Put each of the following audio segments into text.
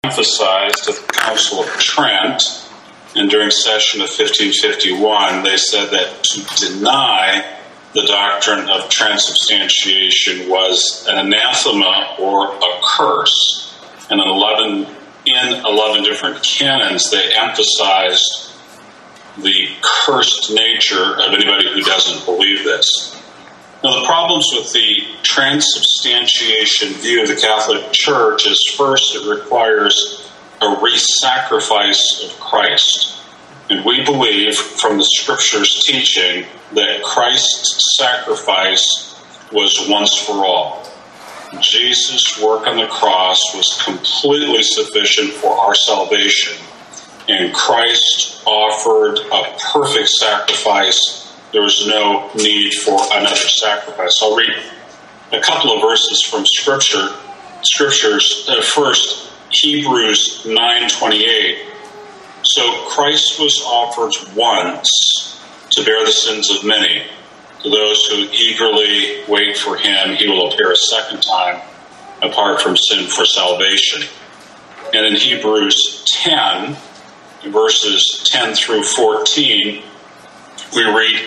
emphasized at the Council of Trent, and during session of 1551, they said that to deny the doctrine of transubstantiation was an anathema or a curse. And in 11 different canons, they emphasized the cursed nature of anybody who doesn't believe this. Now, the problems with the transubstantiation view of the Catholic Church is, first, it requires a re-sacrifice of Christ. And we believe from the Scripture's teaching that Christ's sacrifice was once for all. Jesus' work on the cross was completely sufficient for our salvation, and Christ offered a perfect sacrifice. There was no need for another sacrifice. I'll read a couple of verses from Scriptures. First, Hebrews 9:28. So Christ was offered once to bear the sins of many. To those who eagerly wait for him, he will appear a second time apart from sin for salvation. And in Hebrews 10, verses 10 through 14, we read,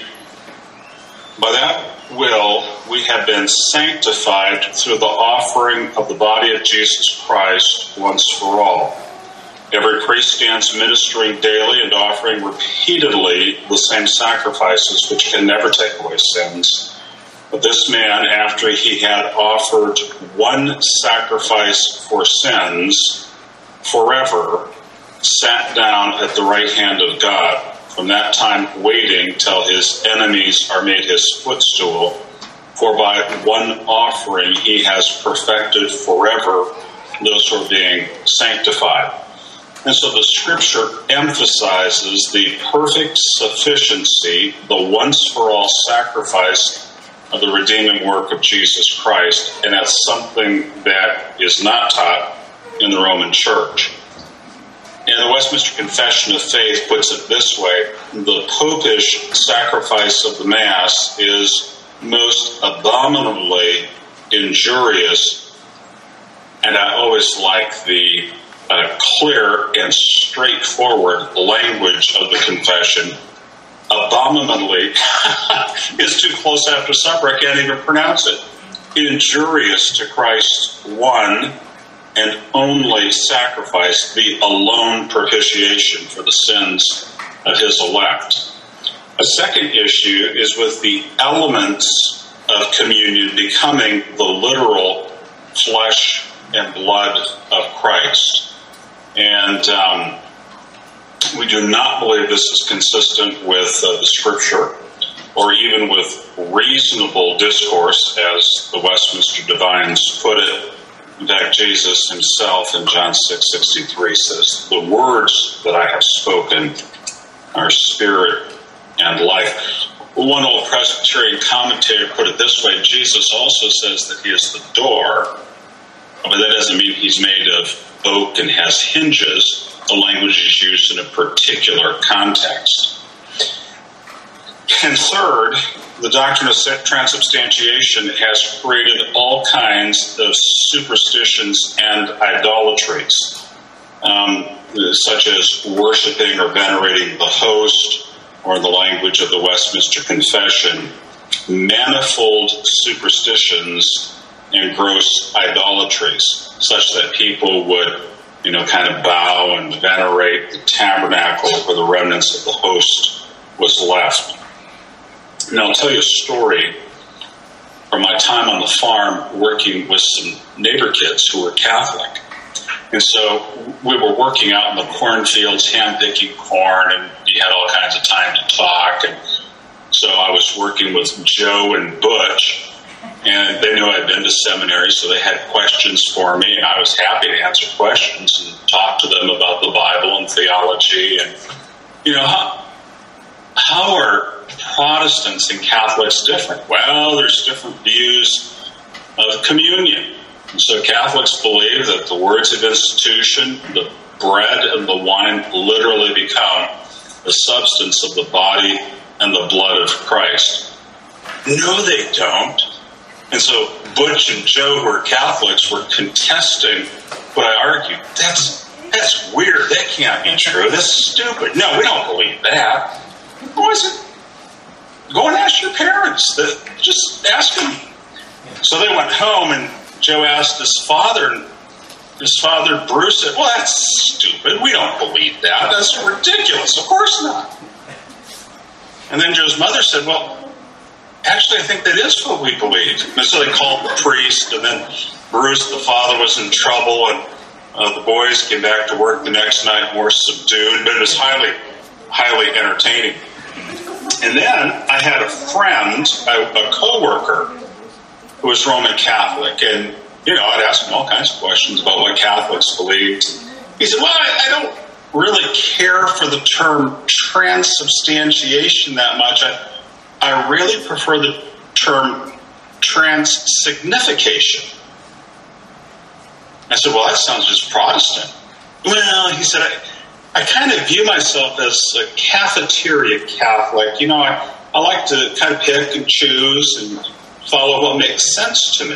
by that will we have been sanctified through the offering of the body of Jesus Christ once for all. Every priest stands ministering daily and offering repeatedly the same sacrifices which can never take away sins. But this man, after he had offered one sacrifice for sins forever, sat down at the right hand of God, from that time waiting till his enemies are made his footstool. For by one offering he has perfected forever those who are being sanctified. And so the Scripture emphasizes the perfect sufficiency, the once-for-all sacrifice of the redeeming work of Jesus Christ, and that's something that is not taught in the Roman Church. And the Westminster Confession of Faith puts it this way: the popish sacrifice of the Mass is most abominably injurious, and I always like the clear and straightforward language of the confession. Abominably is too close after supper. I can't even pronounce it. Injurious to Christ's one and only sacrifice, the alone propitiation for the sins of his elect. A second issue is with the elements of communion becoming the literal flesh and blood of Christ. And we do not believe this is consistent with the Scripture or even with reasonable discourse, as the Westminster Divines put it. In fact, Jesus himself in John 6:63 says, the words that I have spoken are spirit and life. One old Presbyterian commentator put it this way: Jesus also says that he is the door, but that doesn't mean he's made of oak and has hinges. The language is used in a particular context. And third, the doctrine of transubstantiation has created all kinds of superstitions and idolatries, such as worshiping or venerating the host, or in the language of the Westminster Confession, manifold superstitions and gross idolatries, such that people would, kind of bow and venerate the tabernacle where the remnants of the host was left. Now, I'll tell you a story from my time on the farm working with some neighbor kids who were Catholic. And so we were working out in the cornfields, hand-picking corn, and you had all kinds of time to talk. And so I was working with Joe and Butch, and they knew I'd been to seminary, so they had questions for me, and I was happy to answer questions and talk to them about the Bible and theology. And, how are Protestants and Catholics different? Well, there's different views of communion. And so Catholics believe that the words of institution, the bread and the wine, literally become the substance of the body and the blood of Christ. No, they don't. And so Butch and Joe, who are Catholics, were contesting what I argued. That's that's weird. That can't be true. That's stupid. No, we don't believe that. Who is it? Go and ask your parents. Just ask them. So they went home, and Joe asked his father, and his father, Bruce, said, well, that's stupid. We don't believe that. That's ridiculous. Of course not. And then Joe's mother said, well, actually, I think that is what we believe. And so they called the priest, and then Bruce, the father, was in trouble, and the boys came back to work the next night more subdued, but it was highly, highly entertaining. And then I had a friend, a co-worker, who was Roman Catholic, and, I'd ask him all kinds of questions about what Catholics believed. He said, well, I don't really care for the term transubstantiation that much. I really prefer the term transsignification. I said, well, that sounds just Protestant. Well, he said, I kind of view myself as a cafeteria Catholic. I like to kind of pick and choose and follow what makes sense to me.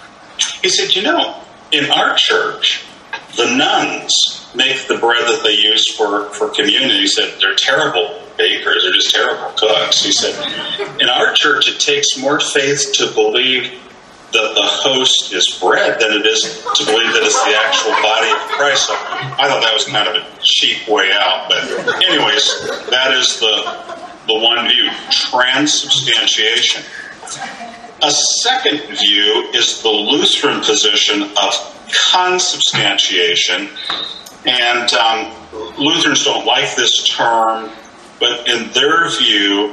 He said, in our church, the nuns make the bread that they use for communion. He said, they're terrible bakers. They're just terrible cooks. He said, in our church, it takes more faith to believe that the host is bread than it is to believe that it's the actual body of Christ. So I thought that was kind of a cheap way out. But anyways, that is the one view, transubstantiation. A second view is the Lutheran position of consubstantiation. And Lutherans don't like this term, but in their view,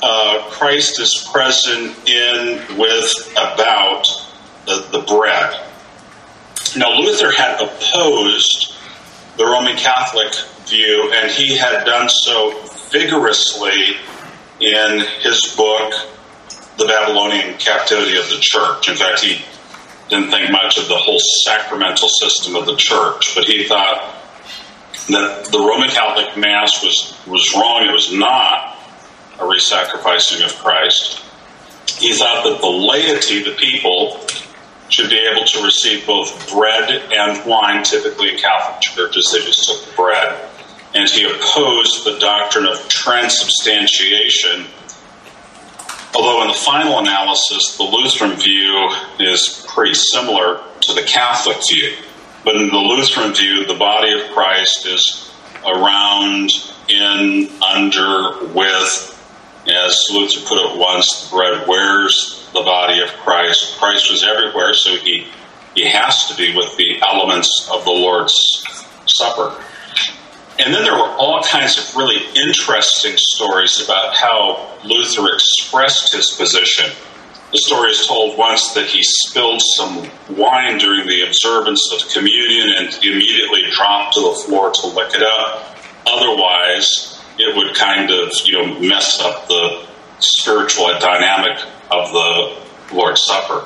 Christ is present in, with, about the bread. Now, Luther had opposed the Roman Catholic view, and he had done so vigorously in his book, The Babylonian Captivity of the Church. In fact, he didn't think much of the whole sacramental system of the church, but he thought that the Roman Catholic Mass was wrong. It was not a re-sacrificing of Christ. He thought that the laity, the people, should be able to receive both bread and wine. Typically in Catholic churches, they just took the bread. And he opposed the doctrine of transubstantiation, although in the final analysis, the Lutheran view is pretty similar to the Catholic view. But in the Lutheran view, the body of Christ is around, in, under, with. As Luther put it once, the bread wears the body of Christ. Christ was everywhere, so he has to be with the elements of the Lord's Supper. And then there were all kinds of really interesting stories about how Luther expressed his position. The story is told once that he spilled some wine during the observance of communion and immediately dropped to the floor to lick it up. Otherwise, it would kind of, mess up the spiritual dynamic of the Lord's Supper.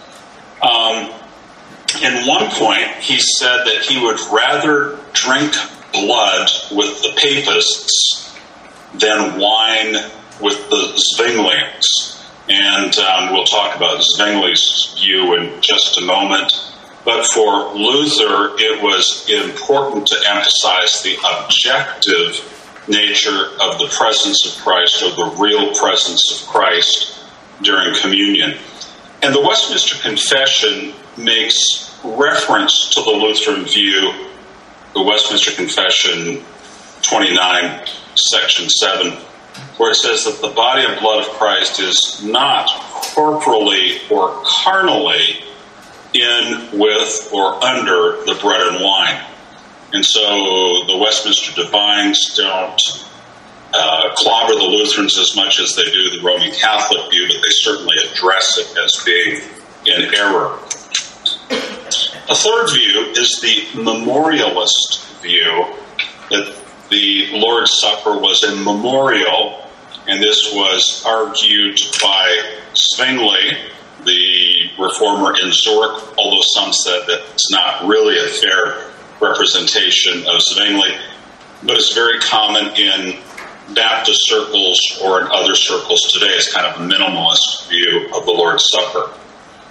In one point, he said that he would rather drink blood with the papists than wine with the Zwinglians. And we'll talk about Zwingli's view in just a moment. But for Luther, it was important to emphasize the objective nature of the presence of Christ, or the real presence of Christ during communion. And the Westminster Confession makes reference to the Lutheran view, the Westminster Confession 29, section 7, where it says that the body and blood of Christ is not corporally or carnally in, with, or under the bread and wine. And so the Westminster Divines don't clobber the Lutherans as much as they do the Roman Catholic view, but they certainly address it as being in error. A third view is the memorialist view, that the Lord's Supper was a memorial, and this was argued by Zwingli, the reformer in Zurich, although some said that it's not really a fair representation of Zwingli, but it's very common in Baptist circles or in other circles today as kind of a minimalist view of the Lord's Supper.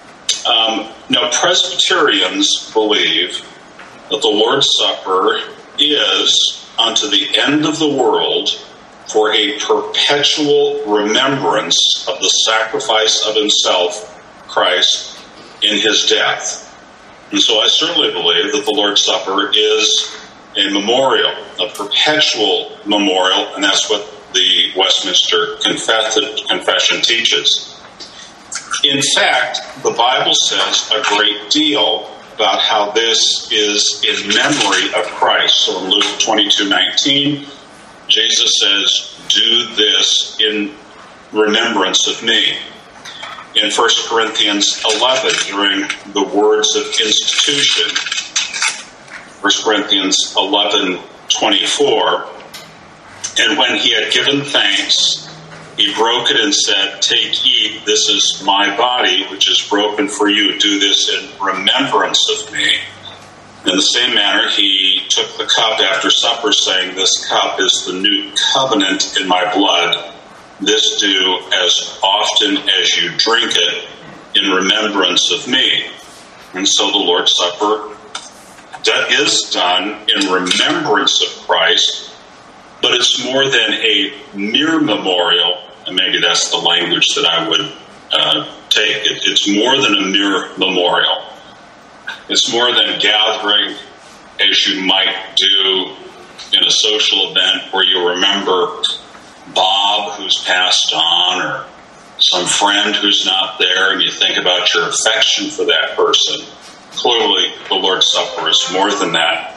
Now, Presbyterians believe that the Lord's Supper is unto the end of the world for a perpetual remembrance of the sacrifice of himself, Christ, in his death. And so I certainly believe that the Lord's Supper is a memorial, a perpetual memorial, and that's what the Westminster Confession teaches. In fact, the Bible says a great deal about how this is in memory of Christ. So in Luke 22:19, Jesus says, "Do this in remembrance of me." In 1 Corinthians 11, during the words of institution, 1 Corinthians 11:24, "And when he had given thanks, he broke it and said, 'Take, eat, this is my body, which is broken for you. Do this in remembrance of me.' In the same manner, he took the cup after supper, saying, 'This cup is the new covenant in my blood. This do as often as you drink it in remembrance of me.'" And so the Lord's Supper is done in remembrance of Christ, but it's more than a mere memorial, and maybe that's the language that I would take. It's more than a mere memorial. It's more than gathering as you might do in a social event where you remember Bob who's passed on, or some friend who's not there, and you think about your affection for that person. Clearly, the Lord's Supper is more than that.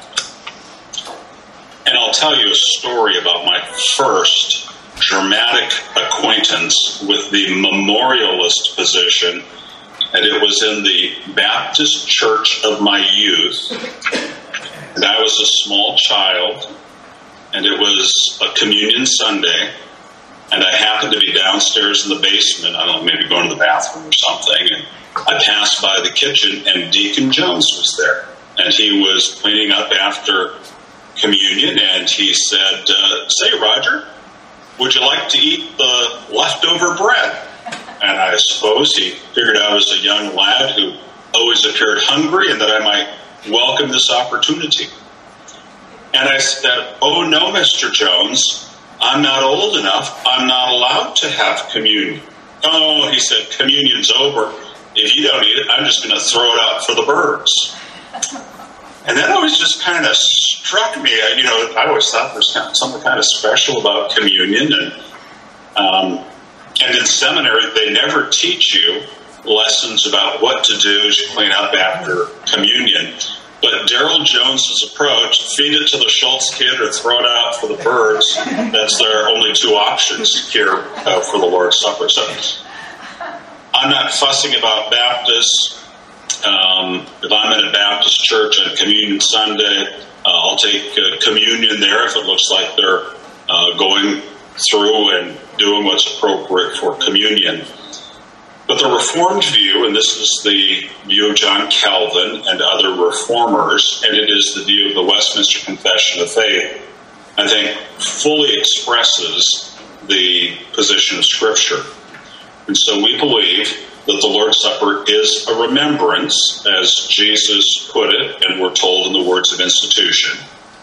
And I'll tell you a story about my first dramatic acquaintance with the memorialist position, and it was in the Baptist church of my youth. And I was a small child, and it was a communion Sunday, and I happened to be downstairs in the basement, I don't know, maybe going to the bathroom or something, and I passed by the kitchen, and Deacon Jones was there, and he was cleaning up after communion, and he said, "Say, Roger, would you like to eat the leftover bread?" And I suppose he figured I was a young lad who always appeared hungry and that I might welcome this opportunity. And I said, "Oh, no, Mr. Jones, I'm not old enough. I'm not allowed to have communion." "Oh," he said, "communion's over. If you don't eat it, I'm just going to throw it out for the birds." And that always just kind of struck me. I always thought there's something kind of special about communion. And in seminary, they never teach you lessons about what to do as you clean up after communion. But Darrell Jones's approach, feed it to the Schultz kid or throw it out for the birds, that's their only two options here for the Lord's Supper. So I'm not fussing about Baptists. If I'm in a Baptist church on Communion Sunday, I'll take communion there if it looks like they're going through and doing what's appropriate for communion. But the Reformed view, and this is the view of John Calvin and other Reformers, and it is the view of the Westminster Confession of Faith, I think fully expresses the position of Scripture. And so we believe that the Lord's Supper is a remembrance, as Jesus put it, and we're told in the words of institution.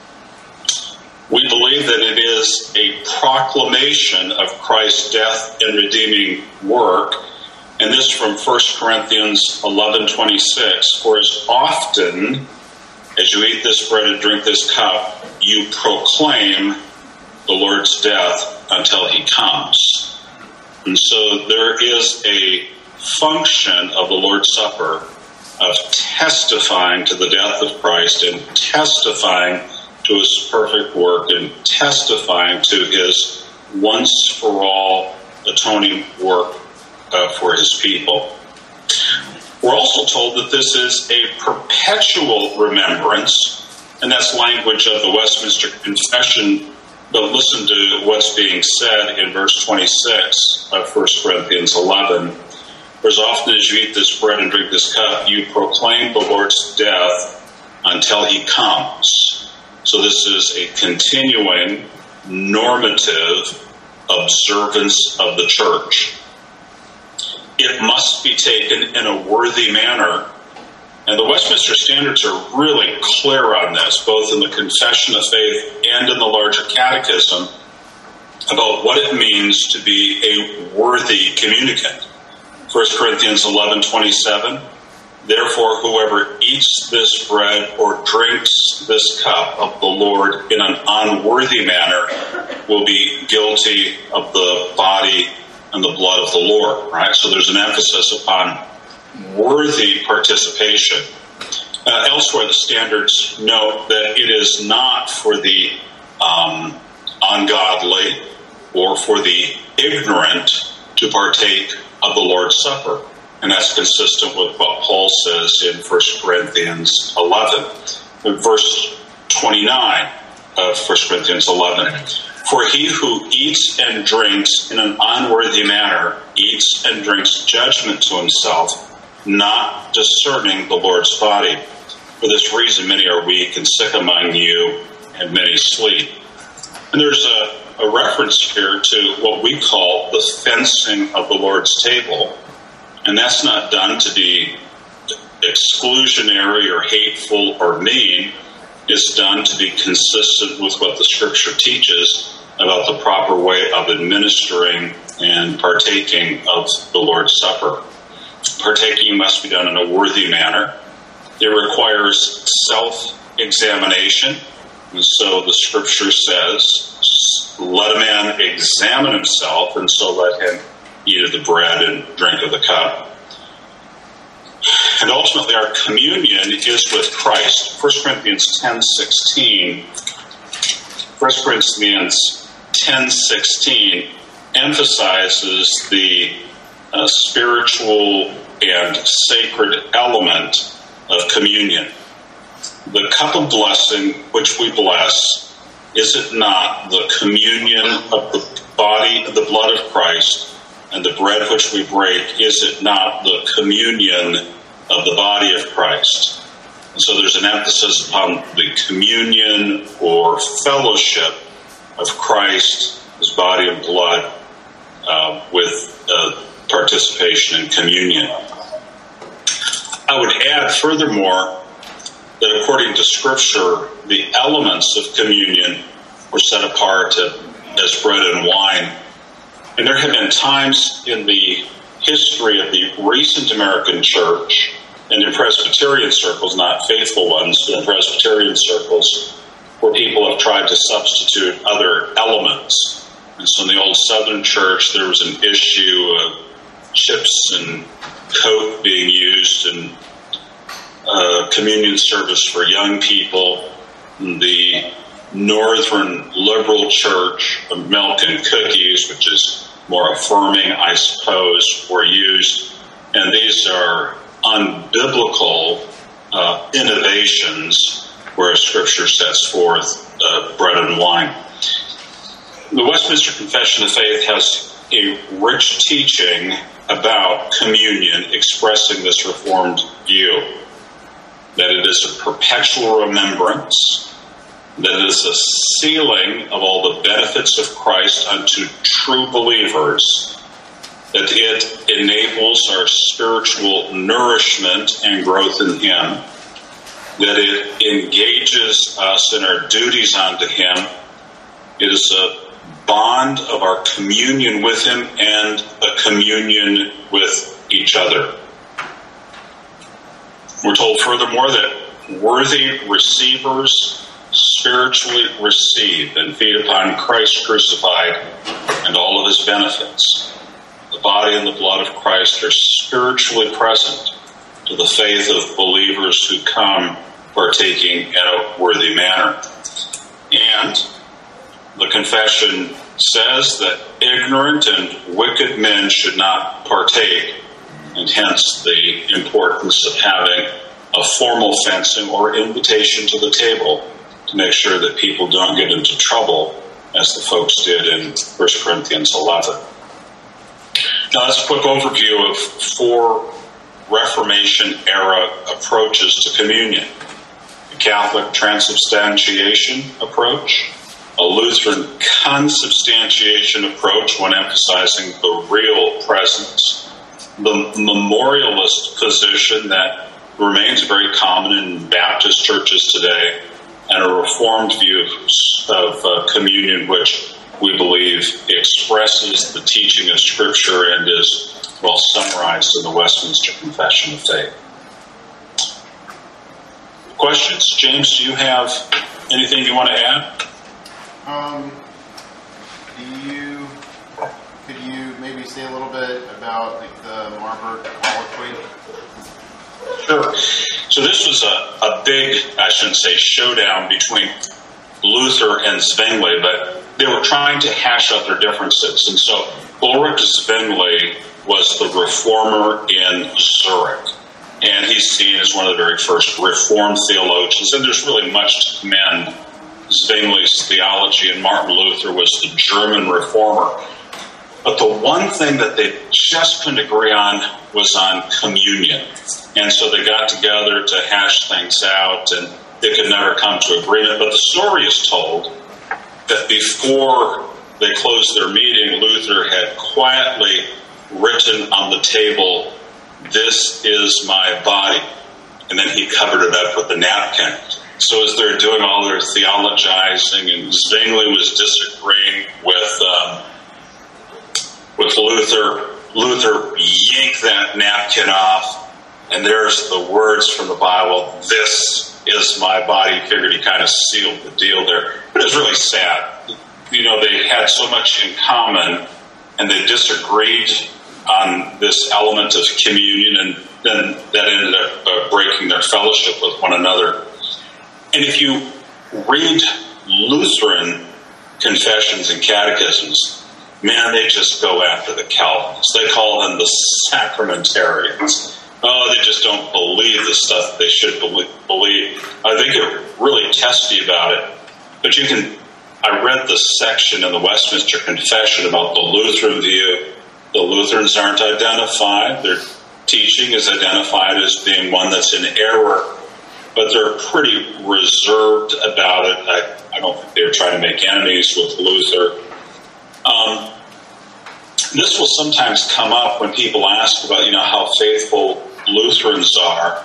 We believe that it is a proclamation of Christ's death and redeeming work, and this from 1 Corinthians 11:26, "For as often as you eat this bread and drink this cup, you proclaim the Lord's death until he comes." And so there is a function of the Lord's Supper of testifying to the death of Christ and testifying to his perfect work and testifying to his once-for-all atoning work for his people. We're also told that this is a perpetual remembrance, and that's language of the Westminster Confession, but listen to what's being said in verse 26 of 1 Corinthians 11. "For as often as you eat this bread and drink this cup, you proclaim the Lord's death until he comes." So this is a continuing normative observance of the church. It must be taken in a worthy manner And the Westminster Standards are really clear on this, both in the Confession of Faith and in the larger catechism, about what it means to be a worthy communicant. 1 Corinthians 11:27, therefore whoever eats this bread or drinks this cup of the Lord in an unworthy manner will be guilty of the body and the blood of the Lord, right? So there's an emphasis upon worthy participation. Elsewhere, the Standards note that it is not for the ungodly or for the ignorant to partake of the Lord's Supper. And that's consistent with what Paul says in 1 Corinthians 11. In verse 29 of 1 Corinthians 11. For he who eats and drinks in an unworthy manner eats and drinks judgment to himself, not discerning the Lord's body. For this reason many are weak and sick among you, and many sleep. And there's a reference here to what we call the fencing of the Lord's table. And that's not done to be exclusionary or hateful or mean. It's done to be consistent with what the Scripture teaches about the proper way of administering and partaking of the Lord's Supper. Partaking must be done in a worthy manner. It requires self-examination. And so the Scripture says, let a man examine himself, and so let him eat of the bread and drink of the cup. And ultimately our communion is with Christ. 1 Corinthians 10:16. 1 Corinthians 10:16 emphasizes the spiritual and sacred element of communion. The cup of blessing which we bless, is it not the communion of the body, the blood of Christ, and the bread which we break, is it not the communion of the body of Christ? And so there's an emphasis upon the communion or fellowship of Christ, his body and blood, with participation in communion. I would add furthermore that according to Scripture, the elements of communion were set apart as bread and wine. And there have been times in the history of the recent American church and in Presbyterian circles, not faithful ones, but in Presbyterian circles, where people have tried to substitute other elements. And so in the old Southern church, there was an issue of chips and Coke being used in communion service for young people. In the Northern Liberal Church, of milk and cookies, which is more affirming, I suppose, were used. And these are unbiblical innovations where Scripture sets forth bread and wine. The Westminster Confession of Faith has a rich teaching about communion expressing this Reformed view, that it is a perpetual remembrance, that it is a sealing of all the benefits of Christ unto true believers, that it enables our spiritual nourishment and growth in Him, that it engages us in our duties unto Him. It is a bond of our communion with Him and a communion with each other. We're told furthermore that worthy receivers spiritually receive and feed upon Christ crucified and all of His benefits. The body and the blood of Christ are spiritually present to the faith of believers who come partaking in a worthy manner. And the confession says that ignorant and wicked men should not partake, and hence the importance of having a formal fencing or invitation to the table to make sure that people don't get into trouble, as the folks did in 1 Corinthians 11. Now that's a quick overview of 4 Reformation-era approaches to communion. The Catholic transubstantiation approach, a Lutheran consubstantiation approach when emphasizing the real presence, the memorialist position that remains very common in Baptist churches today, and a Reformed view of communion, which we believe expresses the teaching of Scripture and is well summarized in the Westminster Confession of Faith. Questions? James, do you have anything you want to add? Could you maybe say a little bit about the Marburg Colloquy? Sure. So this was a big, I shouldn't say showdown between Luther and Zwingli, but they were trying to hash out their differences. And so Ulrich Zwingli was the reformer in Zurich. And he's seen as one of the very first Reformed theologians. And there's really much to commend Zwingli's theology. And Martin Luther was the German reformer. But the one thing that they just couldn't agree on was on communion. And so they got together to hash things out, and they could never come to agreement. But the story is told that before they closed their meeting, Luther had quietly written on the table, "This is my body." And then he covered it up with a napkin. So as they're doing all their theologizing, and Zwingli was disagreeing with Luther, Luther yanked that napkin off, and there's the words from the Bible, "This is my body." He figured he kind of sealed the deal there. But it was really sad. You know, they had so much in common, and they disagreed on this element of communion, and then that ended up breaking their fellowship with one another. And if you read Lutheran confessions and catechisms, man, they just go after the Calvinists. They call them the sacramentarians. Oh, they just don't believe the stuff they should believe. They get really testy about it. But I read the section in the Westminster Confession about the Lutheran view. The Lutherans aren't identified. Their teaching is identified as being one that's in error. But they're pretty reserved about it. I don't think they're trying to make enemies with Luther. This will sometimes come up when people ask about, how faithful Lutherans are.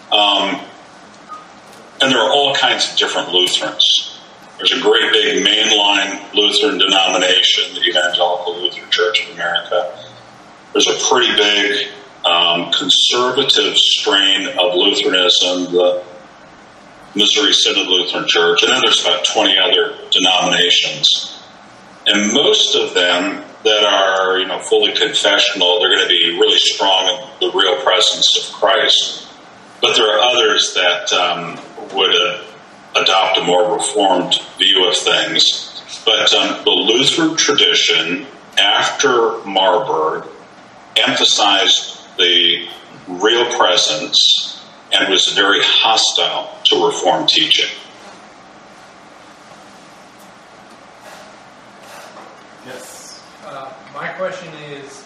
And there are all kinds of different Lutherans. There's a great big mainline Lutheran denomination, the Evangelical Lutheran Church of America. There's a pretty big conservative strain of Lutheranism, the Missouri Synod Lutheran Church, and then there's about 20 other denominations. And most of them that are, fully confessional, they're going to be really strong in the real presence of Christ. But there are others that would adopt a more reformed view of things. But the Lutheran tradition, after Marburg, emphasized the real presence and was very hostile to Reformed teaching. Yes. My question is,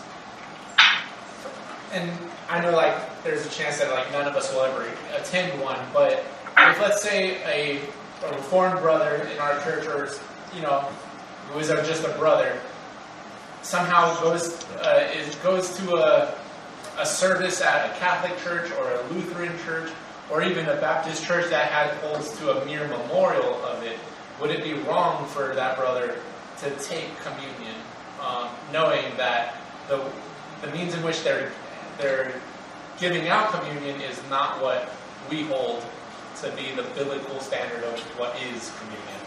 and I know there's a chance that none of us will ever attend one, but if let's say a Reformed brother in our church, or who is just a brother, somehow goes to a service at a Catholic church or a Lutheran church or even a Baptist church that holds to a mere memorial of it, would it be wrong for that brother to take communion, knowing that the means in which they're giving out communion is not what we hold to be the biblical standard of what is communion?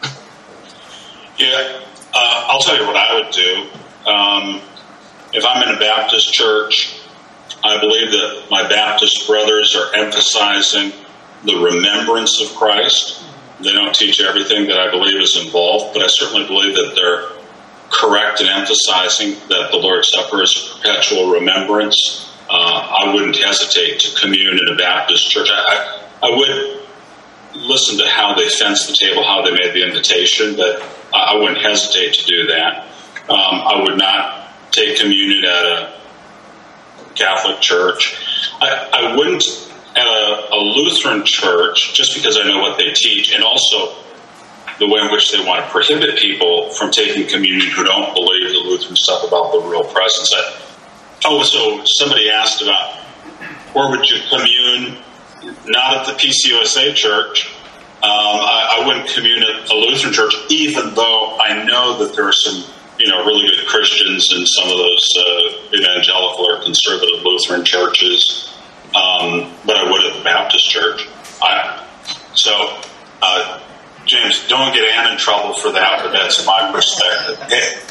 Yeah, I'll tell you what I would do. If I'm in a Baptist church, I believe that my Baptist brothers are emphasizing the remembrance of Christ. They don't teach everything that I believe is involved, but I certainly believe that they're correct in emphasizing that the Lord's Supper is a perpetual remembrance. I wouldn't hesitate to commune in a Baptist church. I would listen to how they fenced the table, how they made the invitation, but I wouldn't hesitate to do that. I would not take communion at a Catholic church. I wouldn't at a Lutheran church, just because I know what they teach, and also the way in which they want to prohibit people from taking communion who don't believe the Lutheran stuff about the real presence. So somebody asked about Or would you commune not at the PCUSA church? I wouldn't commune at a Lutheran church, even though I know that there are some, really good Christians in some of those evangelical or conservative Lutheran churches. But I would at the Baptist church. James, don't get Ann in trouble for that, but that's my perspective.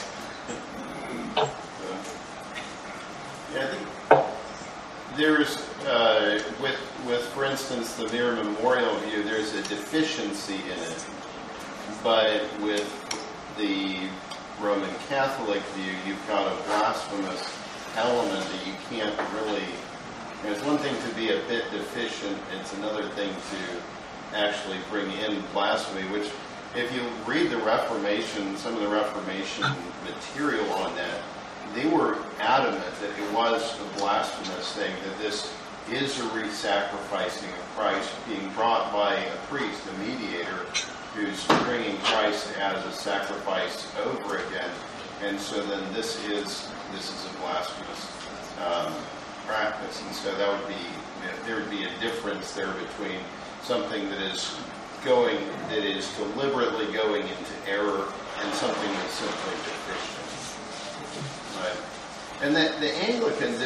Yeah, I think there's, with for instance, the mere memorial view, there's a deficiency in it. But with the Roman Catholic view, you've got a blasphemous element that you can't really... It's one thing to be a bit deficient, it's another thing to actually bring in blasphemy, which, if you read the Reformation, some of the Reformation material on that, they were adamant that it was a blasphemous thing, that this is a re-sacrificing of Christ being brought by a priest, a mediator, who's bringing Christ as a sacrifice over again. And so then this is a blasphemous practice. And so there would be a difference there between something that is deliberately going into error and something that's simply deficient. Right. And the Anglicans,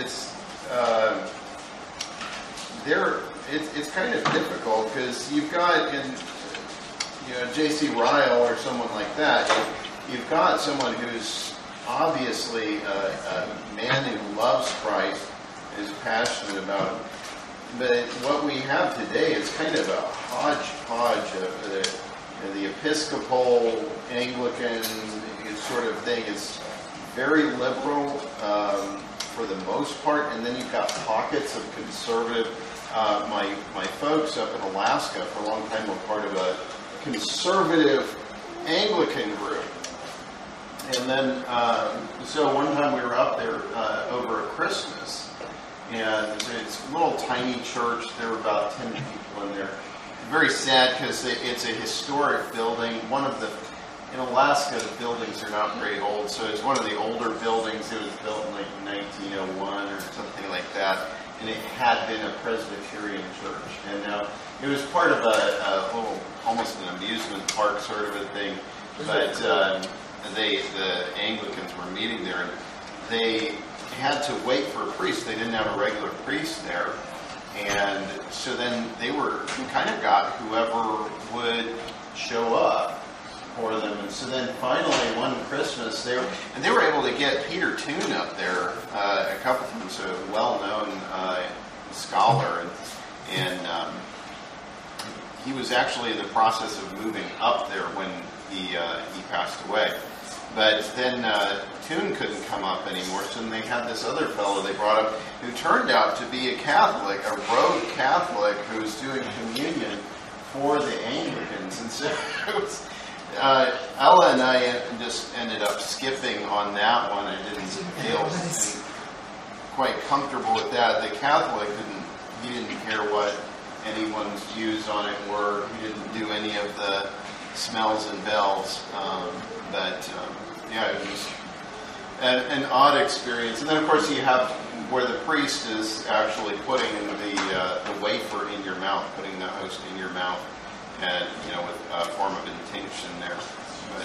it's kind of difficult because you've got J.C. Ryle or someone like that. You've got someone who's obviously a man who loves Christ, is passionate about him. But what we have today is kind of a hodgepodge of the Episcopal, Anglican sort of thing. It's very liberal for the most part, and then you've got pockets of conservative. My folks up in Alaska for a long time were part of a conservative Anglican group. And then, so one time we were up there over Christmas, and it's a little tiny church. There were about 10 people in there. Very sad because it's a historic building. In Alaska, the buildings are not very old, so it's one of the older buildings. It was built in like 1901 or something like that, and it had been a Presbyterian church. And it was part of a little, almost an amusement park sort of a thing. But the Anglicans were meeting there, and they had to wait for a priest. They didn't have a regular priest there. And so then they kind of got whoever would show up for them. And so then finally one Christmas, they were able to get Peter Toon up there a couple times, a well-known scholar. And he was actually in the process of moving up there when he passed away. But then Toon couldn't come up anymore, so then they had this other fellow they brought up who turned out to be a Catholic, a rogue Catholic who was doing communion for the Anglicans. And so it was, Ella and I just ended up skipping on that one. I didn't feel quite comfortable with that. The Catholic didn't care what anyone's views on it were. He didn't do any of the smells and bells. It was an odd experience. And then, of course, you have where the priest is actually putting the wafer in your mouth, putting the host in your mouth, and with a form of intinction there. But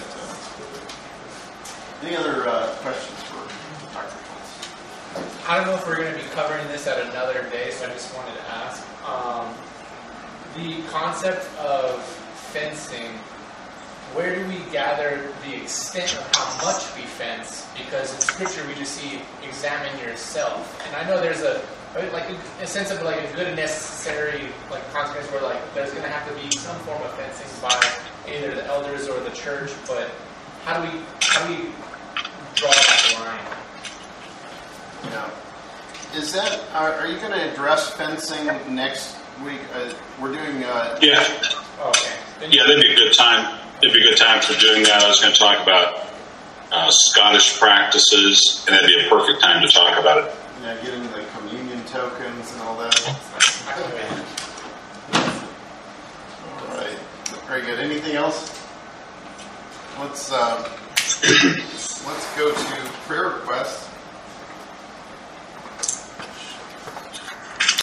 any other questions for Dr. Schultz? I don't know if we're going to be covering this at another day, so I just wanted to ask. The concept of fencing, where do we gather the extent of how much we fence? Because in Scripture we just see, examine yourself. And I know there's a sense of like a good and necessary consequence where there's going to have to be some form of fencing by either the elders or the church. But how do we draw that line? Yeah. Are you going to address fencing next week? We're doing... Yeah. Oh, okay. Yeah, that'd be a good time. It'd be a good time for doing that. I was going to talk about Scottish practices, and that'd be a perfect time to talk about it. Getting the communion tokens and all that. All right. Very good. Anything else? Let's go to prayer requests.